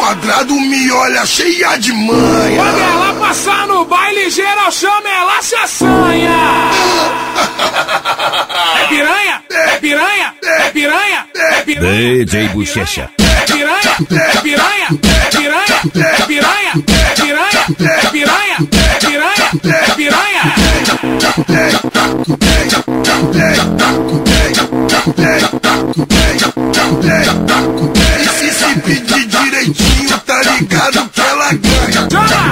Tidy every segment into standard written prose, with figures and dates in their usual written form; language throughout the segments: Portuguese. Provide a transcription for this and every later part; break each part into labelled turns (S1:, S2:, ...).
S1: quadrado, me olha cheia de manha.
S2: Quando ela passar no baile, geral chama, ela se assanha. É piranha, é piranha, é piranha, é piranha.
S3: DJ Bochecha.
S2: É piranha, é piranha, é piranha, é piranha, é piranha, é piranha, é piranha, é piranha.
S1: E se pedir direitinho, tá ligado que ela ganha.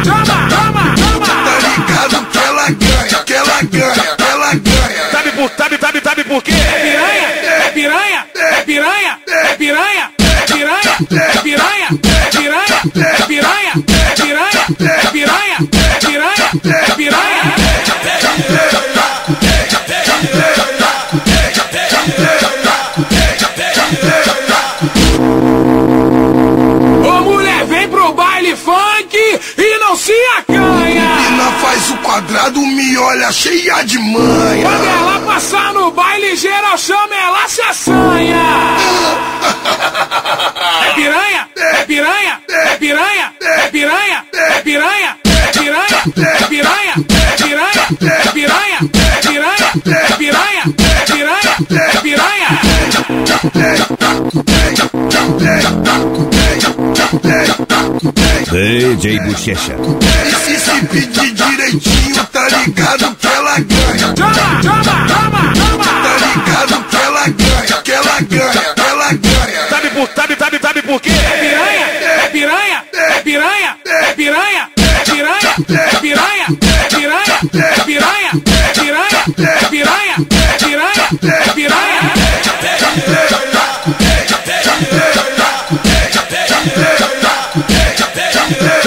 S1: Tá ligado que ela ganha, que ela ganha, que ela ganha.
S2: Sabe por quê? É piranha, é piranha, é piranha, é piranha, é piranha, é piranha, é piranha, é piranha, é piranha, é piranha, é piranha. Ô mulher, vem pro baile funk e não se acanha.
S1: Menina faz o quadrado, me olha cheia de manha.
S2: Quando ela passar no baile, geral chama, ela se assanha. É piranha, é piranha, é piranha, é piranha, é piranha, é piranha, é piranha, é piranha, é piranha, é piranha, é piranha, é piranha, é piranha.
S3: DJ Bochecha.
S1: E se pedir direitinho, tá ligado que ela ganha. Tá ligado que ela ganha, que ela ganha, que ela ganha.
S2: Sabe por quê? É piranha, é piranha, é piranha, é piranha, é piranha, é piranha, é piranha, é piranha, é piranha, é piranha, é piranha. É piranha.